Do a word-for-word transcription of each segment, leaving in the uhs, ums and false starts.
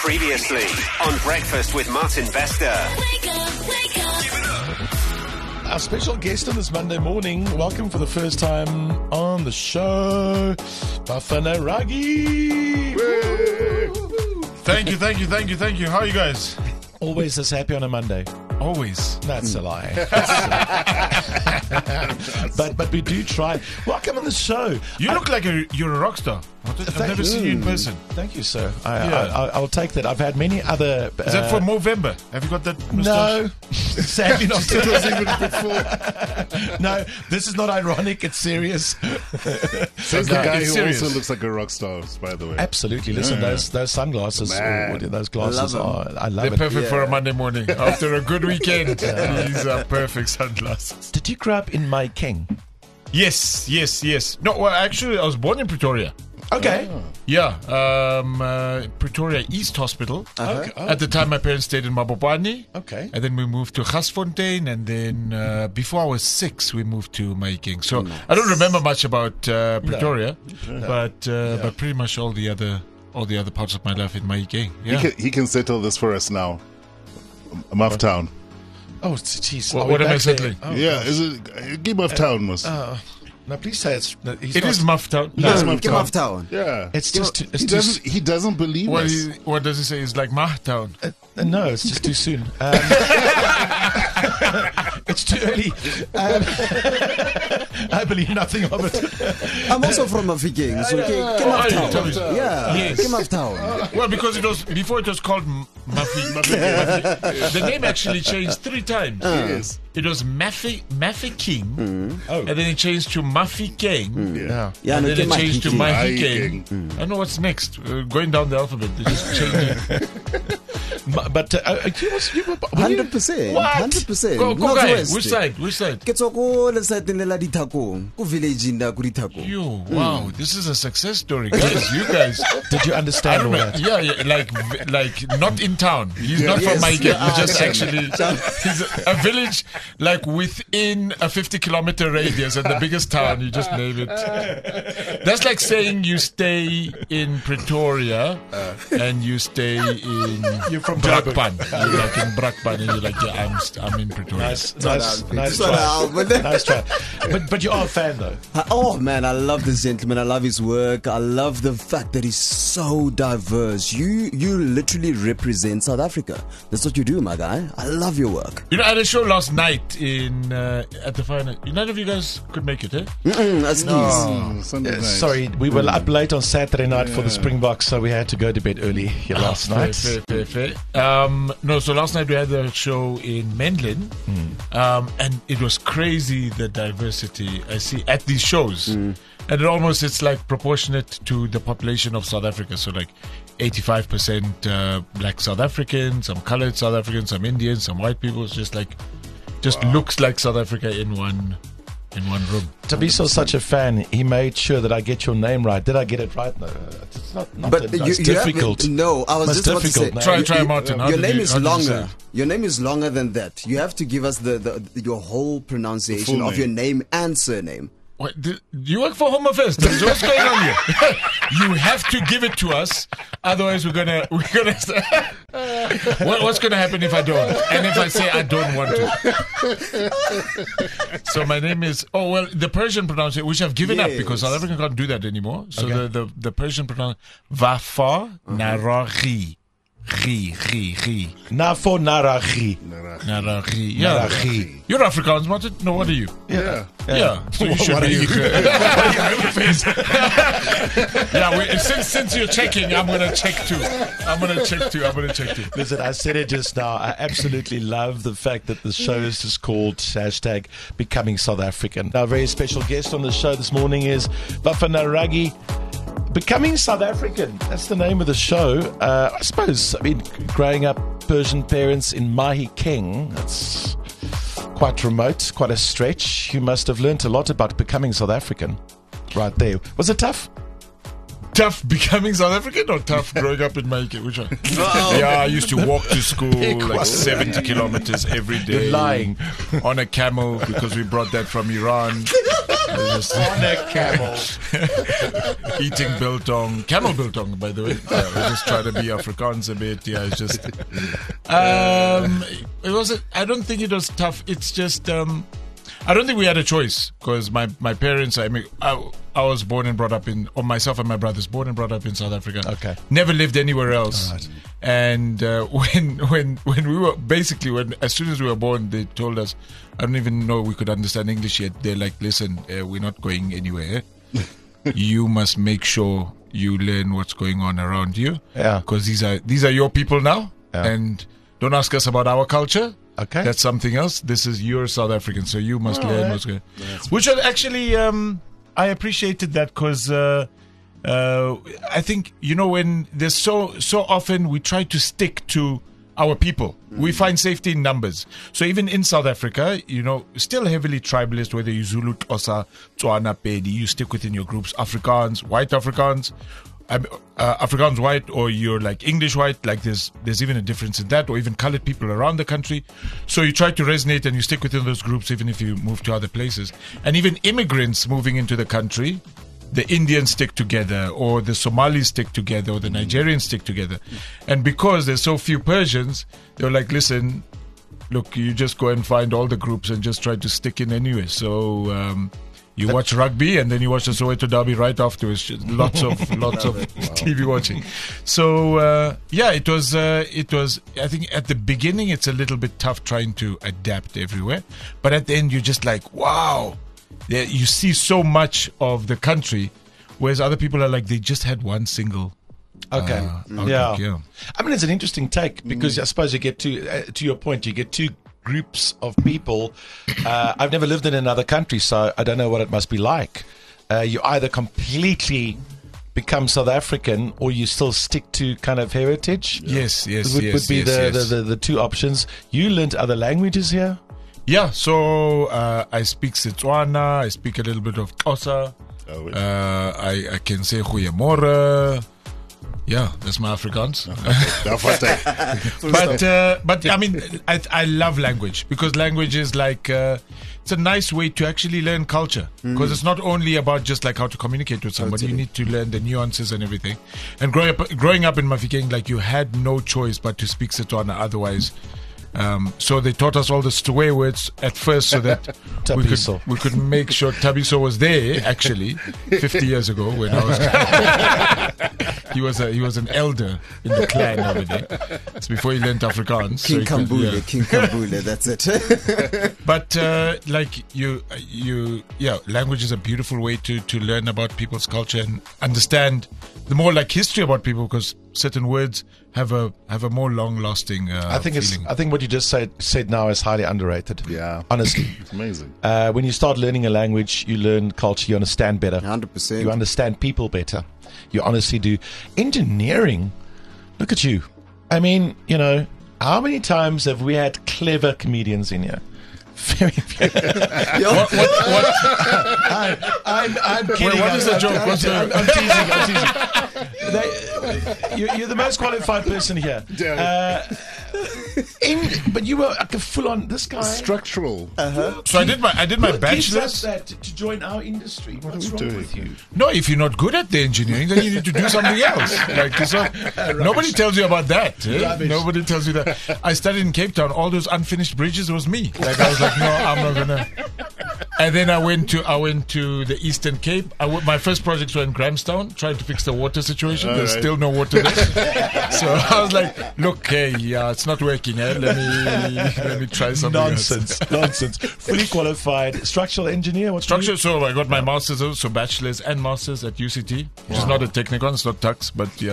Previously on Breakfast with Martin Bester. Wake up, wake up. Our special guest on this Monday morning, welcome for the first time on the show, Bafana Ragi. Thank you, thank you, thank you, thank you. How are you guys? Always this happy on a Monday. Always. That's a lie. but but we do try. Welcome on the show. You look like a, you're a rock star. I've Thank never you. seen you in person. Thank you, sir. I, Yeah. I, I, I'll take that. I've had many other. Is that for Movember? Have you got that No, moustache? sadly not. It was even before. No, this is not ironic. It's serious. Says the No, guy it's who serious. also looks like a rock star, by the way. Absolutely. Listen, Yeah. those those sunglasses, Man. or those glasses I love are. I love They're it. perfect for a Monday morning. After a good weekend, these are perfect sunglasses. Did you grow up in Mahikeng? Yes, yes, yes. No, well, actually, I was born in Pretoria. Okay. Yeah, um, uh, Pretoria East Hospital. Okay. Oh, At the time, my parents stayed in Mabopane. okay. And then we moved to Gasfontein, and then uh, before I was six, we moved to Mahikeng. So I don't remember much about uh, Pretoria, but uh, but pretty much all the other all the other parts of my life in Mahikeng. Yeah. He, can, he can settle this for us now. Muff Town. Oh, jeez. What- Are we what am I back there? settling? Oh, yeah, gosh. is it? Give Muff Town, Mus. Uh, no, please say it's. No, he's It not, is Muff Town. No, It's no, Muff Come Town. off town. Yeah. It's just. Too, it's he too, doesn't. He doesn't believe What, us. he, what does he say? It's like Mah Town. uh, no, it's just too soon. Um, it's too early. Um, I believe nothing of it. I'm also from Mafikeng, so okay, come Oh, off you town. told me. Yeah, Yes. come off town. Well, because it was before it was called M- Mafi. Mafi- The name actually changed three times. Yes. It was Mafi Mafi King, Oh. and then it changed to Mafi King, Yeah. Yeah, and no, then it come changed to Mafikeng. Mahi King. King. I don't know what's next. Uh, going down the alphabet, they just changed it. Ma- But uh, uh, you was you were. were you- Hundred percent. What? Hundred percent. Go, go guys. Which side? Which side? Ke tswa ko lesaeteng le la Dithakong, ko village na ko Dithakong. You, wow, this is a success story, guys. You guys. Did you I understand don't all know. that? Yeah, yeah, like, like not in town. He's not Yes. from my gate. Ah, He's just okay. actually he's a, a village like within a fifty kilometer radius, and the biggest town. You just name it. That's like saying you stay in Pretoria and you stay in You're from Brakpan. You're like in Brakpan, and you're like, yeah, I'm st- I'm in Pretoria. Nice, nice, nice It's not an try. album. Nice try. But but you are a fan though. Oh man, I love this gentleman. I love his work. I love the fact that he's so diverse. You you literally represent South Africa. That's what you do, my guy. I love your work. You know, I had a show last night in uh, at the final. None of you guys could make it, eh? Mm-mm, that's no. Oh, Sunday Uh, night. sorry, we were up late on Saturday night for the Springboks, so we had to go to bed early here last Fair, night. fair, fair, fair. Um, no, so last night we had the show in Mendlin, um, and it was crazy the diversity I see at these shows. And it almost, it's like proportionate to the population of South Africa. So like eighty-five percent uh, black South Africans, some colored South Africans, some Indians, some white people. It's just like, just looks like South Africa in one in one room. Tabiso's such a fan, he made sure that I get your name right. Did I get it right? No, it's not, not But the you, most you difficult. Have, no, I was Most just about to say. difficult name. Try, you- try, you- Martin. How Your did name you- is how did you say longer. it? Your name is longer than that. You have to give us the, the your whole pronunciation full of name. your name and surname. What, do you work for Home Affairs? What's going on here? You have to give it to us, otherwise we're gonna we're gonna. what, what's gonna happen if I don't? And if I say I don't want to? So my name is oh well the Persian pronunciation, which I've given up because South Yes. African can't do that anymore. So Okay. the, the the Persian pronunciation Vafa Naraghi. Ri, ri, ri. Nafo Narachi. Naraghi. Yeah. Narachi. You're Afrikaans, Martin? No, what are you? Yeah. Yeah. So you What should are be. you? Yeah, we, since since you're checking, I'm gonna check too. I'm gonna check too. I'm gonna check too. Listen, I said it just now. I absolutely love the fact that the show is just called hashtag Becoming South African. Our very special guest on the show this morning is Bafana Ragi. Becoming South African, that's the name of the show. Uh, I suppose, I mean, growing up Persian parents in Mahikeng, that's quite remote, quite a stretch. You must have learnt a lot about becoming South African right there. Was it tough? Tough becoming South African or tough growing up in Mahikeng? Which one? Yeah, I used to walk to school like seventy kilometers every day. You're lying. On a camel because we brought that from Iran. Just On a camel. eating biltong, camel biltong, by the way. Yeah, we just try to be Afrikaans a bit. Yeah, it's just. Um, it was. I don't think it was tough. It's just. Um, I don't think we had a choice because my, my parents. I mean, I, I was born and brought up in, or myself and my brothers born and brought up in South Africa. Okay. Never lived anywhere else. Right. And uh, when when when we were basically when as soon as we were born, they told us, I don't even know we could understand English yet. They're like, listen, uh, we're not going anywhere. You must make sure you learn what's going on around you. Yeah. Because these are these are your people now, Yeah. and don't ask us about our culture. Okay. That's something else. This is your South African, so you must All learn right. what's going on. Which was actually, um, I appreciated that because uh, uh, I think, you know, when there's so, so often we try to stick to our people. Mm. We find safety in numbers. So even in South Africa, you know, still heavily tribalist, whether you Zulu, Xhosa, Tswana, Pedi, you stick within your groups, Afrikaans, white Afrikaans, um, uh, Afrikaans white, or you're like English white, like there's there's even a difference in that, or even colored people around the country. So you try to resonate and you stick within those groups even if you move to other places. And even immigrants moving into the country, the Indians stick together, or the Somalis stick together, or the Nigerians stick together. And because there's so few Persians, they're like, listen, look, you just go and find all the groups and just try to stick in anyway. So um, you watch rugby and then you watch the Soweto Derby right afterwards. Lots of lots of T V watching. So uh, yeah, it was uh, it was. I think at the beginning it's a little bit tough trying to adapt everywhere, but at the end you're just like, wow. Yeah, you see so much of the country, whereas other people are like, they just had one single. Okay. Uh, outlook, yeah. yeah. I mean, it's an interesting take because I suppose you get to uh, to your point, you get two groups of people. Uh, I've never lived in another country, so I don't know what it must be like. Uh, you either completely become South African or you still stick to kind of heritage. Yes, yes, would, yes. would be yes, the, yes. The, the, the two options. You learned other languages here? Yeah, so uh, I speak Setswana, I speak a little bit of Xhosa, Oh, uh, I, I can say Goeiemorgen. Yeah, that's my Afrikaans. but uh, but I mean, I, I love language because language is like uh, it's a nice way to actually learn culture because mm. it's not only about just like how to communicate with somebody. Totally. You need to learn the nuances and everything. And growing up, growing up in Mafikeng, like you had no choice but to speak Setswana, otherwise. Um, so they taught us all the swear words at first so that we could, we could make sure Tabiso was there actually fifty years ago when I was he was a, he was an elder in the clan over there. It's before he learned Afrikaans. King so Kambule, yeah. King Kambule, that's it. But uh, like you you yeah, language is a beautiful way to, to learn about people's culture and understand the more like history about people because certain words have a have a more long lasting uh, I think feeling. it's I think what you just said said now is highly underrated. Yeah. Honestly. It's amazing. Uh, when you start learning a language, you learn culture, you understand better. one hundred percent. You understand people better. You honestly do. Engineering, look at you. I mean, you know, how many times have we had clever comedians in here? Very, very. what, what, what, I'm, I'm, I'm kidding. Wait, what I'm, is the I'm, joke? I'm, What's the- I'm, I'm teasing. I'm teasing. They, you, you're the most qualified person here. Uh, in, but you were like a full-on. This guy. Structural. so I did my I did my What gives us bachelor's. that to join our industry? What's we wrong doing? with you? No, if you're not good at the engineering, then you need to do something else. Like it's not, nobody tells you about that. eh? Rubbish. Nobody tells you that. I studied in Cape Town. All those unfinished bridges was me. Like I was like, no, I'm not gonna. And then I went to I went to the Eastern Cape. I w- my first projects were in Grahamstown, trying to fix the water situation. All There's right. still no water there. So I was like, look, hey, yeah, it's not working. Eh? Let me let me try something else. Nonsense, nonsense. Fully qualified structural engineer. What's Structure. So I got my masters, also bachelors and masters at U C T, which is not a technicon, it's not Tux, but yeah.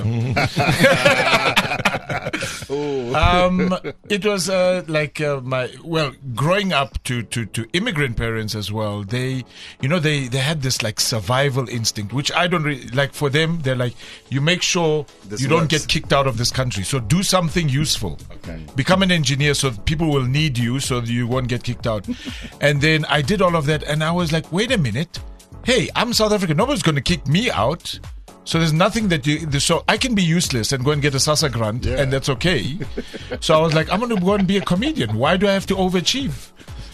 um, it was uh, like uh, my well, growing up to, to, to immigrant parents as well. They, you know, they, they had this like survival instinct, which I don't really like. For them, they're like, you make sure This you don't works. get kicked out of this country. So do something useful. Okay. Become an engineer so people will need you so that you won't get kicked out. And then I did all of that and I was like, wait a minute. Hey, I'm South African. Nobody's going to kick me out. So there's nothing that you, so I can be useless and go and get a SASSA grant Yeah. and that's okay. So I was like, I'm going to go and be a comedian. Why do I have to overachieve?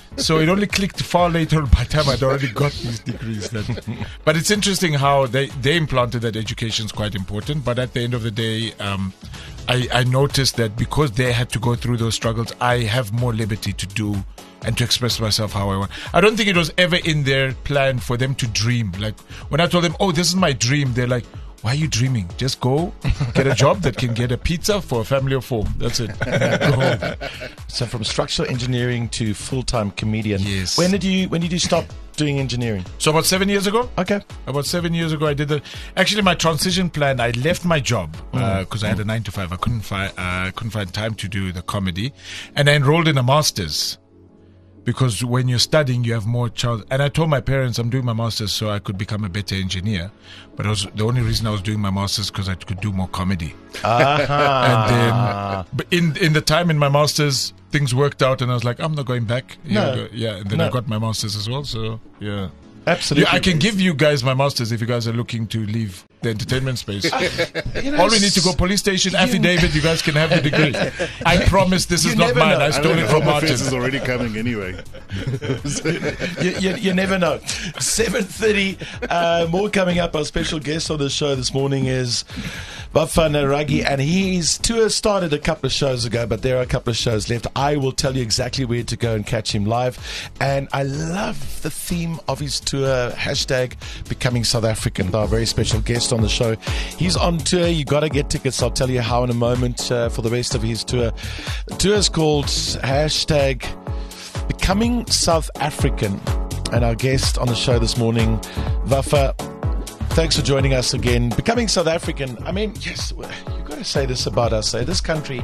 So it only clicked far later by the time I'd already got these degrees. That, but it's interesting how they, they implanted that education is quite important. But at the end of the day, um, I, I noticed that because they had to go through those struggles, I have more liberty to do and to express myself how I want. I don't think it was ever in their plan for them to dream. Like when I told them, oh, this is my dream, they're like, why are you dreaming? Just go get a job that can get a pizza for a family of four. That's it. Go home. So from structural engineering to full-time comedian. Yes. When did you when did you stop doing engineering? So about seven years ago. Okay. About seven years ago, I did the. Actually, my transition plan. I left my job because uh, I had a nine to five. I couldn't find uh, couldn't find time to do the comedy, and I enrolled in a master's. Because when you're studying, you have more chance. And I told my parents I'm doing my master's so I could become a better engineer. But it was the only reason I was doing my master's because I could do more comedy. Uh-huh. And then, but in in the time in my master's, things worked out, and I was like, I'm not going back. No. Yeah, yeah. And then No. I got my master's as well. So yeah, Absolutely. yeah. I can give you guys my master's if you guys are looking to leave the entertainment space. You know, All we need to go police station, affidavit. You guys can have the degree. I promise this You is not never mine. know. I I stole think it the from Home Affairs is Martin. already coming anyway. you, you, you never know. seven thirty, uh, more coming up. Our special guest on the show this morning is Bafana Ragi, and his tour started a couple of shows ago, but there are a couple of shows left. I will tell you exactly where to go and catch him live. And I love the theme of his tour, hashtag Becoming South African. Our very special guest on the show. He's on tour. You got to get tickets. I'll tell you how in a moment uh, for the rest of his tour. The tour is called hashtag Becoming South African. And our guest on the show this morning, Vafa, thanks for joining us again. Becoming South African. I mean, yes, you've got to say this about us. Eh? This country,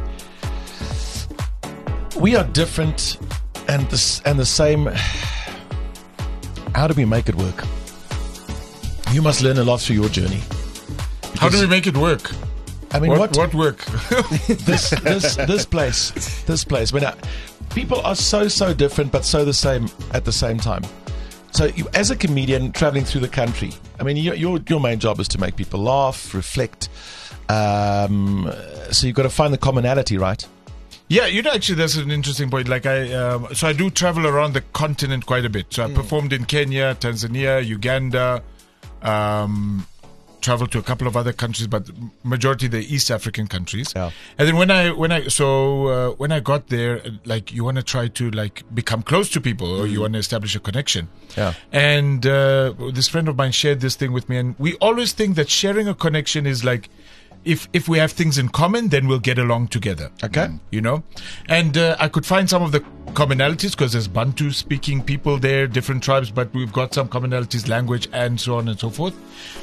we are different and the, and the same. How do we make it work? You must learn a lot through your journey. How do we make it work? I mean, What, what, what work? this this this place, this place. When I, people are so so different, but so the same at the same time. So, you, as a comedian traveling through the country, I mean, your your, your main job is to make people laugh, reflect. Um, so you've got to find the commonality, right? Yeah, you know, actually, that's an interesting point. Like I, um, so I do travel around the continent quite a bit. So I Mm. performed in Kenya, Tanzania, Uganda. Um, traveled to a couple of other countries, but majority the East African countries. Yeah. And then when I when I so uh, when I got there, like you want to try to like become close to people, or you want to establish a connection. Yeah. And uh, this friend of mine shared this thing with me, and we always think that sharing a connection is like, if if we have things in common, then we'll get along together. Okay. You know, and uh, I could find some of the commonalities because there's Bantu speaking people there, different tribes, but we've got some commonalities, language, and so on and so forth.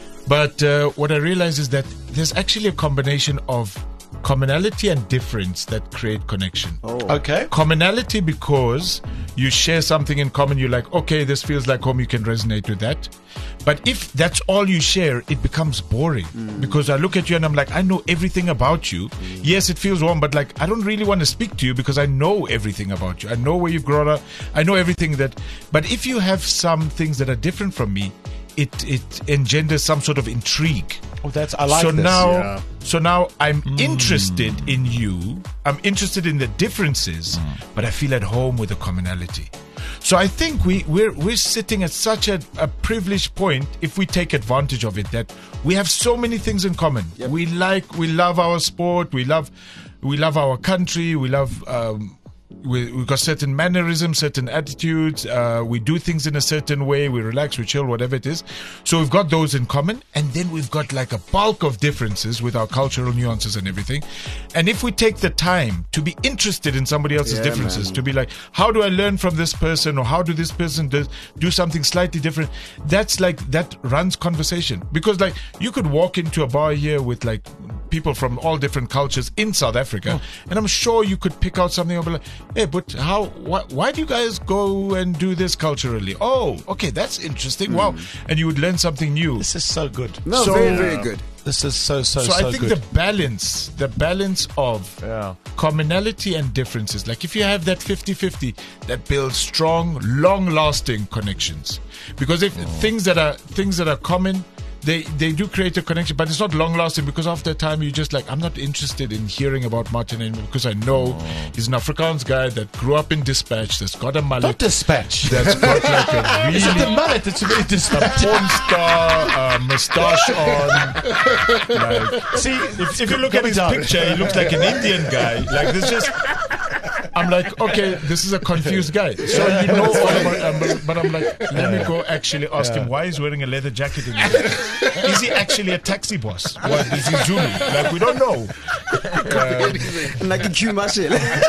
But uh, what I realized is that there's actually a combination of commonality and difference that create connection. Okay. Commonality because you share something in common. You're like, okay, this feels like home. You can resonate with that. But if that's all you share, it becomes boring. Mm. Because I look at you and I'm like, I know everything about you. Mm. Yes, it feels warm, but like, I don't really want to speak to you because I know everything about you. I know where you've grown up. I know everything that. But if you have some things that are different from me, it it engenders some sort of intrigue. Oh, that's I like so this. now Yeah. so now I'm interested in you. I'm interested in the differences, but I feel at home with the commonality. So I think we we're we're sitting at such a, a privileged point if we take advantage of it, that we have so many things in common. Yep. We like we love our sport, we love we love our country, we love um we, we've got certain mannerisms, certain attitudes. Uh, we do things in a certain way. We relax, we chill, whatever it is. So we've got those in common. And then we've got like a bulk of differences with our cultural nuances and everything. And if we take the time to be interested in somebody else's Yeah, differences, man. to be like, how do I learn from this person? Or how do this person do, do something slightly different? That's like, that runs conversation. Because like, you could walk into a bar here with like people from all different cultures in South Africa. And I'm sure you could pick out something and be like, hey, but how, why, why do you guys go and do this culturally? Oh, okay, that's interesting. Wow. And you would learn something new. This is so good. No, So- very, very good. This is so so So so, I think good. the balance, the balance of Yeah. commonality and differences, like if you have that fifty-fifty, that builds strong, long-lasting connections. Because if things that are things that are common, they they do create a connection, but it's not long lasting because after a time you're just like, I'm not interested in hearing about Martin anymore because I know he's an Afrikaans guy that grew up in Dispatch, that's got a mullet, Not dispatch. that's got like a Is it the really mullet? It's really a dispatch. porn star uh, moustache on. Like, See, if, if you look at his picture, he looks like an Indian guy. Like this just. I'm like, okay, this is a confused guy. So you know all about um, but I'm like, let me go actually ask him why he's wearing a leather jacket in here. Is he actually a taxi boss? What is he Zulu? Like we don't know. Like a Q Marshall.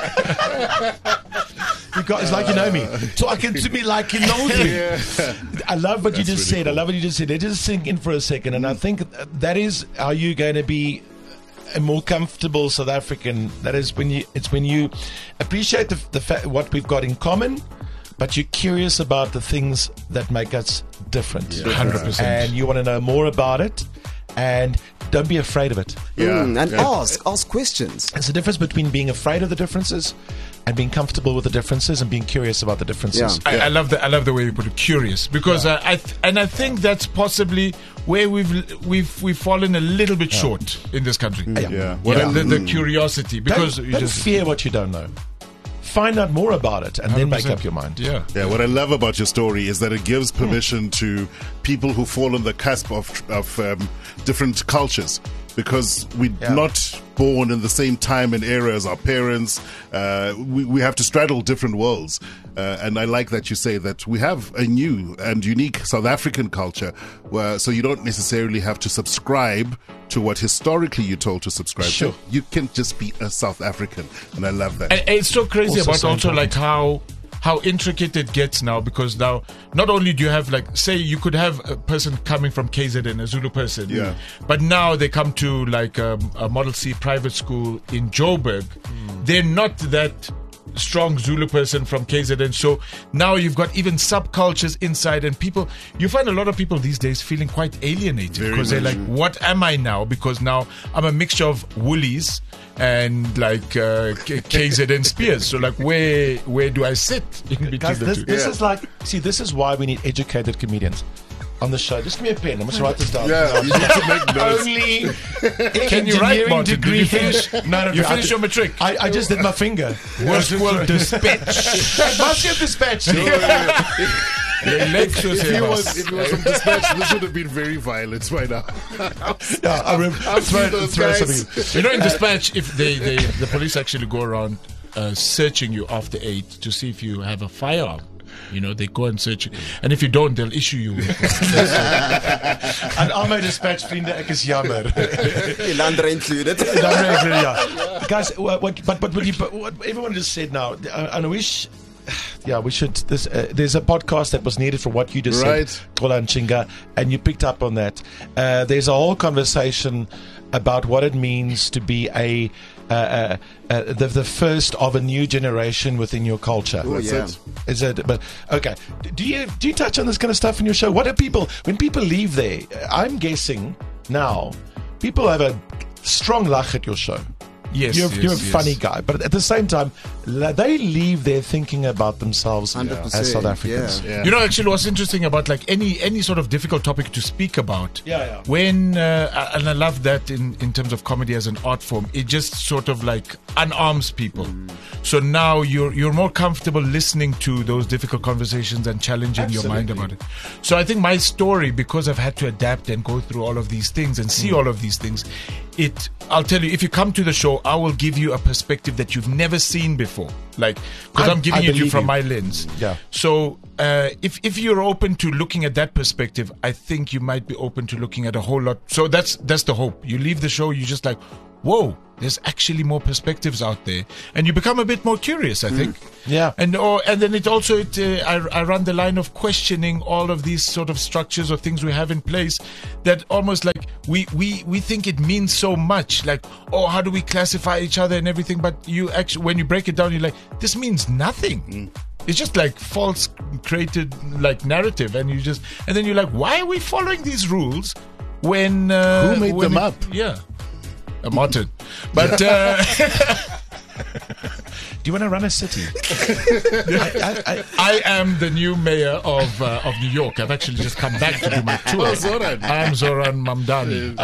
You guys like you know me. Talking to me like you know me. I love what you just said. I love what you just said. Let it just sink in for a second. And I think that is how you're going to be a more comfortable South African. That is when you, it's when you appreciate the, the fa- what we've got in common, but you're curious about the things that make us different. one hundred percent. And you want to know more about it, and don't be afraid of it. Yeah. Mm, and yeah. ask, ask questions. There's a difference between being afraid of the differences and being comfortable with the differences and being curious about the differences. Yeah. I, I love the I love the way you put it, curious, because uh, I th- and I think that's possibly where we've we've we've fallen a little bit short in this country. Yeah. Yeah. What What I- the, the curiosity, because Don't, you don't just fear what you don't know. Find out more about it and then make up your mind. Yeah. Yeah, what I love about your story is that it gives permission to people who fall on the cusp of, of um, different cultures, because we're Yeah. not born in the same time and era as our parents. Uh, we, we have to straddle different worlds. Uh, and I like that you say that we have a new and unique South African culture, where, so you don't necessarily have to subscribe to what historically you're told to subscribe Sure. to. You can just be a South African. And I love that. And and it's so crazy Also about so also important. like how how intricate it gets now, because now not only do you have like, say you could have a person coming from K Z N, a Zulu person, Yeah. but now they come to like um, a Model C private school in Joburg. They're not that strong Zulu person from K Z N. So now you've got even subcultures inside, and people, you find a lot of people these days feeling quite alienated Very because they're much. like, what am I now? Because now I'm a mixture of Woolies and like uh, K- KZN Spears. So like, where where do I sit in between Guys, the this, two? this Yeah. is like, see, this is why we need educated comedians on the show. Just give me a pen. I'm just write this down. Yeah, you need to make notes. Only Can you write, engineering Martin? Did degree. you finish? No, no, You no, I finished did- your matric. I, I just did my finger. Worst quote dispatch. Must get dispatched. If it was, if it was from Dispatch, this would have been very violent by now. Yeah, I remember. I've Throw, seen those throw guys. something. You know, in dispatch, if they, they the police actually go around uh, searching you after eight to see if you have a firearm. You know, they go and search you, and if you don't, they'll issue you. with one. En al my dispatch vriende, ek is jammer. Landra included. Dan ben ek, yeah. Guys, what, what, but but what, you, but what everyone just said now, uh, and I wish, yeah, we should. This, uh, there's a podcast that was needed for what you just Right. said, Kola and Chinga, and you picked up on that. Uh, there's a whole conversation about what it means to be a uh, uh, uh, the the first of a new generation within your culture. Oh, That's yeah. it. Is it? But okay. Do you do you touch on this kind of stuff in your show? What do people when people leave there? I'm guessing now people have a strong laugh at your show. Yes, you're, yes, you're a yes. funny guy, but at the same time, la- they leave there thinking about themselves one hundred percent, as South Africans. yeah. Yeah. You know, actually, what's interesting about like any any sort of difficult topic to speak about. Yeah, yeah. When uh, and I love that in in terms of comedy as an art form, it just sort of like unarms people. So now you're you're more comfortable listening to those difficult conversations and challenging your mind Absolutely. about it. So I think my story, because I've had to adapt and go through all of these things and see all of these things, it I'll tell you, if you come to the show, I will give you a perspective that you've never seen before. Like, because I- I'm giving I it you believe from you. my lens. Yeah. So uh, if if you're open to looking at that perspective, I think you might be open to looking at a whole lot. So that's that's the hope. You leave the show, you just like, whoa, there's actually more perspectives out there, and you become a bit more curious, I think. Yeah. And or and then it also it uh, I, I run the line of questioning all of these sort of structures or things we have in place that almost like we we we think it means so much. Like, oh, how do we classify each other and everything? But you actually, when you break it down, you're like, this means nothing. It's just like false created like narrative, and you just and then you're like, why are we following these rules when uh, Who made when them it- up? Yeah, uh, Martin. But uh, Do you want to run a city? I, I, I, I am the new mayor of uh, of New York. I've actually just come back to do my tour. Oh, Zoran. I'm Zoran Mamdani.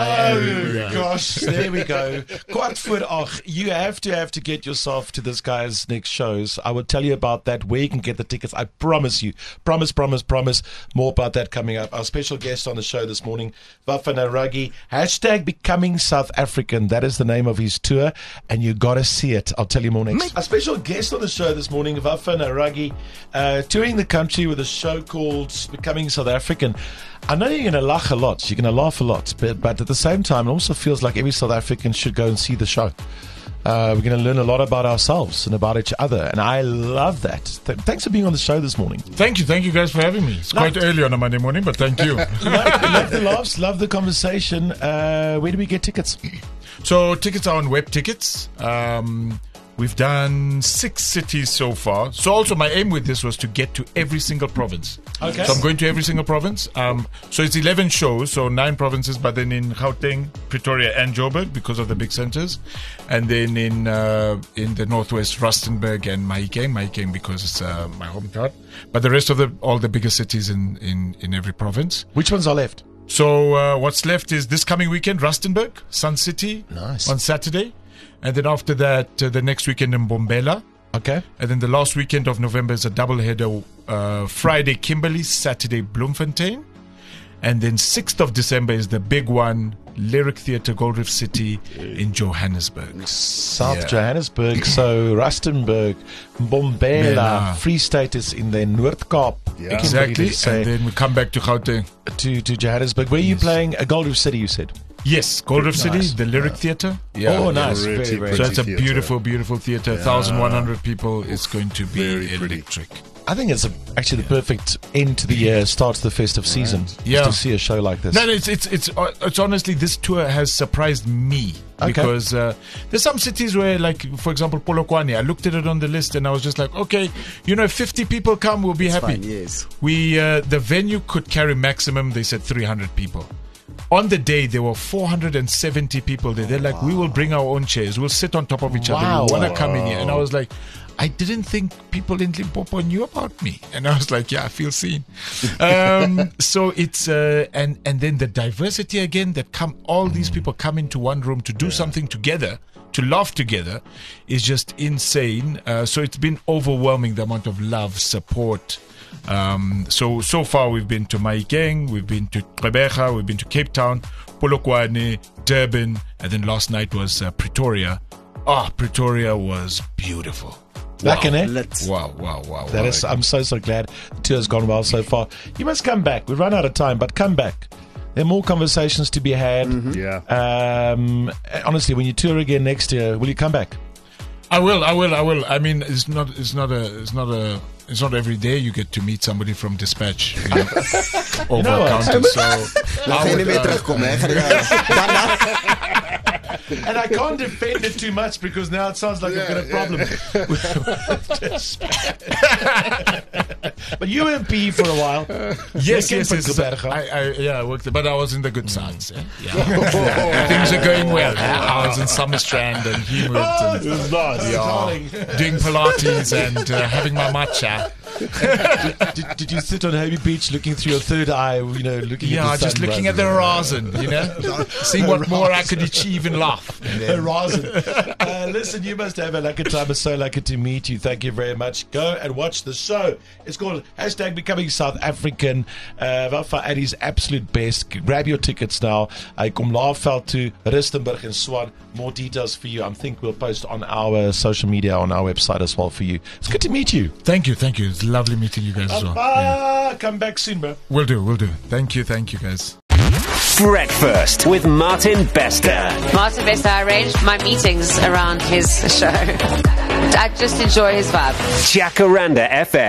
Oh gosh, there we go. Kwart voor ag. You have to have to get yourself to this guy's next shows. I will tell you about that, where you can get the tickets. I promise you. Promise, promise, promise. More about that coming up. Our special guest on the show this morning, Bafana Ruggie. Hashtag Becoming South African. That is the name of his tour, and you got to see it. I'll tell you more next. Our special guest on the show this morning, Bafana Ruggie, uh, touring the country with a show called Becoming South African. I know you're going to laugh a lot. You're going to laugh a lot, but, but at the same time, it also feels like every South African should go and see the show. Uh, we're going to learn a lot about ourselves and about each other, and I love that. Th- thanks for being on the show this morning. Thank you, thank you guys for having me. It's quite Love- early on a Monday morning, but thank you. love, love the laughs, love the conversation. Uh, where do we get tickets? So tickets are on Web Tickets. Um, we've done six cities so far. So also my aim with this was to get to every single province. Okay. So I'm going to every single province. Um, so it's eleven shows, so nine provinces, but then in Gauteng, Pretoria, and Joburg because of the big centers, and then in uh, in the northwest, Rustenburg and Mahikeng, Mahikeng because it's uh, my hometown. But the rest of the all the bigger cities in in in every province. Which ones are left? So uh, what's left is this coming weekend, Rustenburg, Sun City, Nice. on Saturday, and then after that, uh, the next weekend in Bombela. Okay. And then the last weekend of November is a double header. Uh, Friday, Kimberley, Saturday, Bloemfontein. And then sixth of December is the big one, Lyric Theatre, Gold Reef City in Johannesburg. South Yeah. Johannesburg, so Rustenburg, Bombela, Bela. Free State is in the Noord-Kaap. Yeah. Exactly. Say, And then we come back to Gauteng. to, to Johannesburg. Where are you Yes. playing? A Gold Reef City, you said. Yes, Gold Reef City, Nice. the Lyric Theatre. Oh, nice. Pretty, Very, very So it's a theatre. beautiful, beautiful theatre. one thousand one hundred people. It's going to be Very pretty. electric. I think it's a, actually the perfect end to the year, start to the festive season. Yeah. Just to see a show like this. No, no, it's it's it's uh, it's honestly this tour has surprised me Okay. because uh, there's some cities where, like for example, Polokwane. I looked at it on the list and I was just like, okay, you know, if fifty people come, we'll be happy. Fine, yes. We uh, the venue could carry maximum. They said three hundred people. On the day, there were four hundred seventy people there. They're like, we will bring our own chairs. We'll sit on top of each Wow. other. We want to come in here. And I was like, I didn't think people in Limpopo knew about me. And I was like, yeah, I feel seen. Um, so it's, uh, and, and then the diversity again that come, all these people come into one room to do something together, to laugh together is just insane. Uh, so it's been overwhelming, the amount of love, support. Um, so, so far we've been to Mahikeng, we've been to Gqeberha, we've been to Cape Town, Polokwane, Durban, and then last night was uh, Pretoria. Ah, Pretoria was beautiful. Back in it. Let's. Wow, wow, wow. That wow. is, I'm so, so glad the tour's gone well so far. You must come back. We've run out of time, but come back. There are more conversations to be had. Yeah. Um, honestly, when you tour again next year, will you come back? I will, I will, I will. I mean, it's not, it's not a, it's not a, it's not every day you get to meet somebody from Dispatch, you know, over know a what? counter. So Laat I jy nie would, meer uh, terugkom, hè. Gaan jy- And I can't defend it too much because now it sounds like I've got a problem. with Dispatch. But you were in P for a while. yes, Working yes, for yes. Gqeberha. I, I, yeah, I worked, but I was in the good sides. Eh? Yeah. Things are going well. I was in Summerstrand and he moved. Oh, and, it's nice. yeah, Darling. doing Pilates and uh, having my matcha. Did, did you sit on Hobie Beach looking through your third eye, you know, looking Yeah, at the just sun looking at the horizon, you know, seeing what more I could achieve in life. horizon. Uh, listen, you must have a lucky time. It's so lucky to meet you. Thank you very much. Go and watch the show. It's called Hashtag Becoming South African. Uh, Wafa at his absolute best. Grab your tickets now. I come Laagveld to Rustenburg and Swan. More details for you. I think we'll post on our social media, on our website as well for you. It's good to meet you. Thank you, thank you. It's lovely meeting you guys as well. Yeah. Ah, come back soon, bro. Will do, will do. Thank you, thank you guys. Breakfast with Martin Bester. Martin Bester, I arranged my meetings around his show. I just enjoy his vibe. Jacaranda F M.